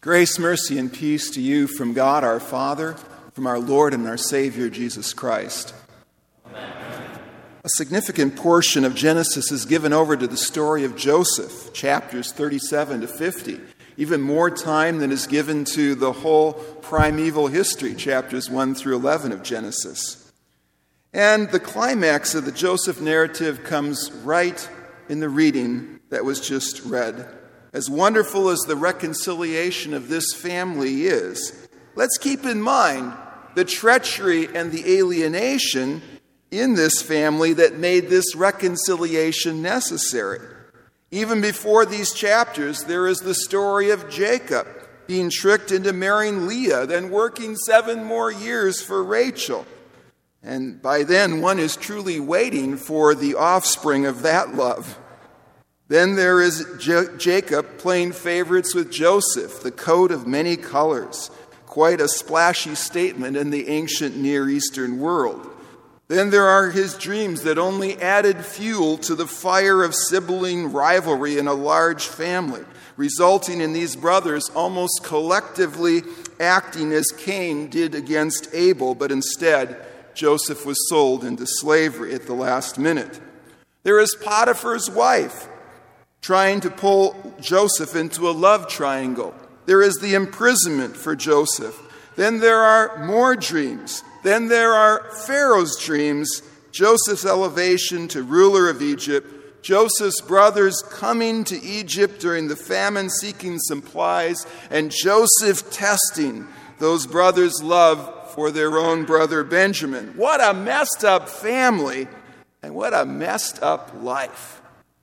Grace, mercy, and peace to you from God our Father, from our Lord and our Savior, Jesus Christ. Amen. A significant portion of Genesis is given over to the story of Joseph, chapters 37 to 50. Even more time than is given to the whole primeval history, chapters 1 through 11 of Genesis. And the climax of the Joseph narrative comes right in the reading that was just read. As wonderful as the reconciliation of this family is, let's keep in mind the treachery and the alienation in this family that made this reconciliation necessary. Even before these chapters, there is the story of Jacob being tricked into marrying Leah, then working 7 more years for Rachel. And by then, one is truly waiting for the offspring of that love. Then there is Jacob playing favorites with Joseph, the coat of many colors, quite a splashy statement in the ancient Near Eastern world. Then there are his dreams that only added fuel to the fire of sibling rivalry in a large family, resulting in these brothers almost collectively acting as Cain did against Abel, but instead Joseph was sold into slavery at the last minute. There is Potiphar's wife, trying to pull Joseph into a love triangle. There is the imprisonment for Joseph. Then there are more dreams. Then there are Pharaoh's dreams, Joseph's elevation to ruler of Egypt, Joseph's brothers coming to Egypt during the famine seeking supplies, and Joseph testing those brothers' love for their own brother Benjamin. What a messed up family, and what a messed up life.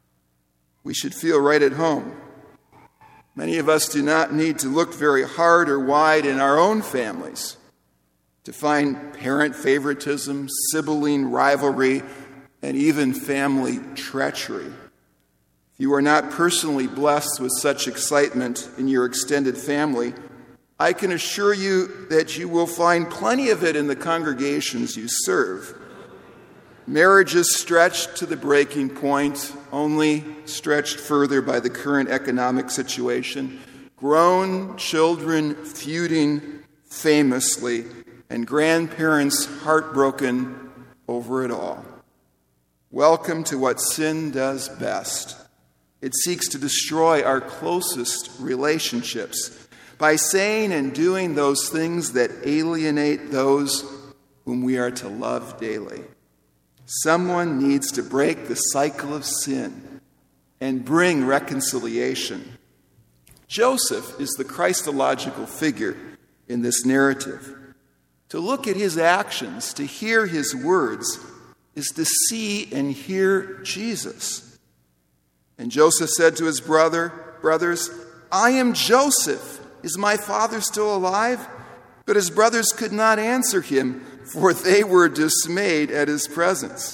We should feel right at home. Many of us do not need to look very hard or wide in our own families to find parent favoritism, sibling rivalry, and even family treachery. If you are not personally blessed with such excitement in your extended family, I can assure you that you will find plenty of it in the congregations you serve. Marriages stretched to the breaking point, only stretched further by the current economic situation. Grown children feuding famously, and grandparents heartbroken over it all. Welcome to what sin does best. It seeks to destroy our closest relationships by saying and doing those things that alienate those whom we are to love daily. Someone needs to break the cycle of sin and bring reconciliation. Joseph is the Christological figure in this narrative. To look at his actions, to hear his words, is to see and hear Jesus. And Joseph said to his brothers, "I am Joseph. Is my father still alive?" But his brothers could not answer him, for they were dismayed at his presence.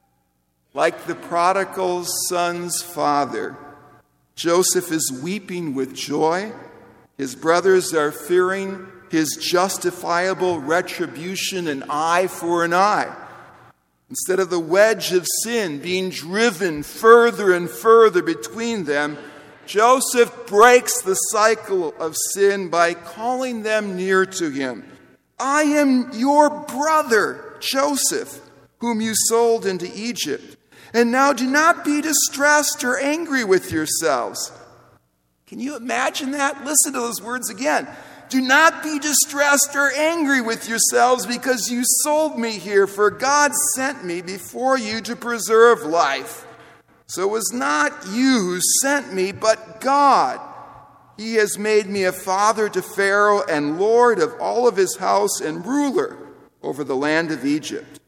Like the prodigal son's father, Joseph is weeping with joy. His brothers are fearing his justifiable retribution, an eye for an eye. Instead of the wedge of sin being driven further and further between them, Joseph breaks the cycle of sin by calling them near to him. "I am your brother, Joseph, whom you sold into Egypt. And now do not be distressed or angry with yourselves." Can you imagine that? Listen to those words again. "Do not be distressed or angry with yourselves because you sold me here, for God sent me before you to preserve life. So it was not you who sent me, but God. He has made me a father to Pharaoh and Lord of all of his house and ruler over the land of Egypt."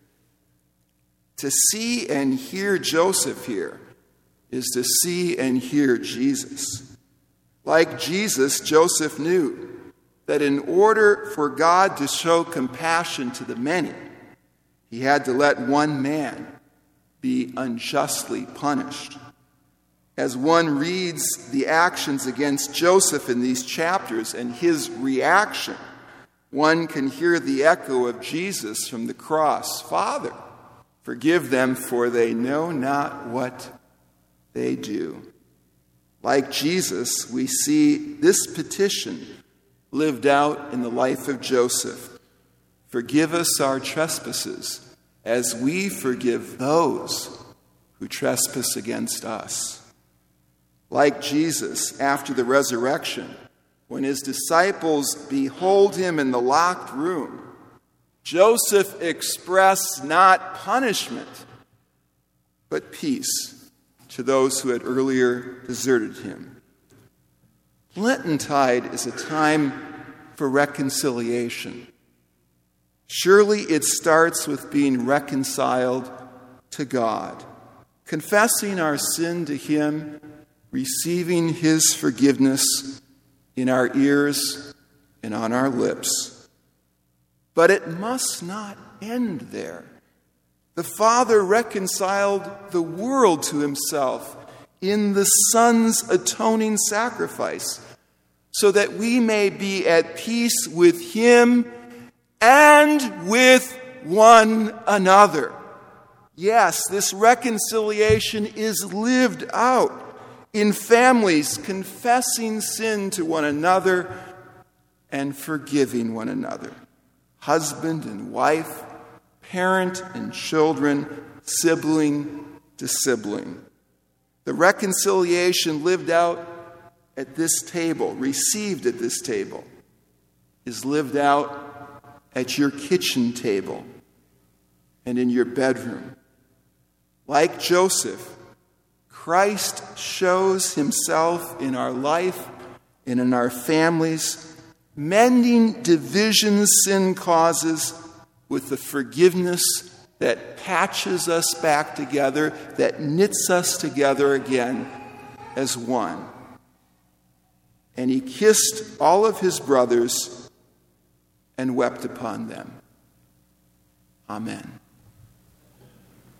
To see and hear Joseph here is to see and hear Jesus. Like Jesus, Joseph knew that in order for God to show compassion to the many, he had to let one man be unjustly punished. As one reads the actions against Joseph in these chapters and his reaction, one can hear the echo of Jesus from the cross. "Father, forgive them, for they know not what they do." Like Jesus, we see this petition lived out in the life of Joseph. Forgive us our trespasses as we forgive those who trespass against us. Like Jesus after the resurrection, when his disciples behold him in the locked room, Joseph expressed not punishment, but peace to those who had earlier deserted him. Lentintide is a time for reconciliation. Surely it starts with being reconciled to God, confessing our sin to him, receiving his forgiveness in our ears and on our lips. But it must not end there. The Father reconciled the world to himself in the Son's atoning sacrifice, so that we may be at peace with him and with one another. Yes, this reconciliation is lived out in families, confessing sin to one another and forgiving one another. Husband and wife, parent and children, sibling to sibling. The reconciliation lived out at this table, received at this table, is lived out at your kitchen table and in your bedroom. Like Joseph, Christ shows himself in our life and in our families, mending divisions sin causes with the forgiveness that patches us back together, that knits us together again as one. And he kissed all of his brothers and wept upon them. Amen.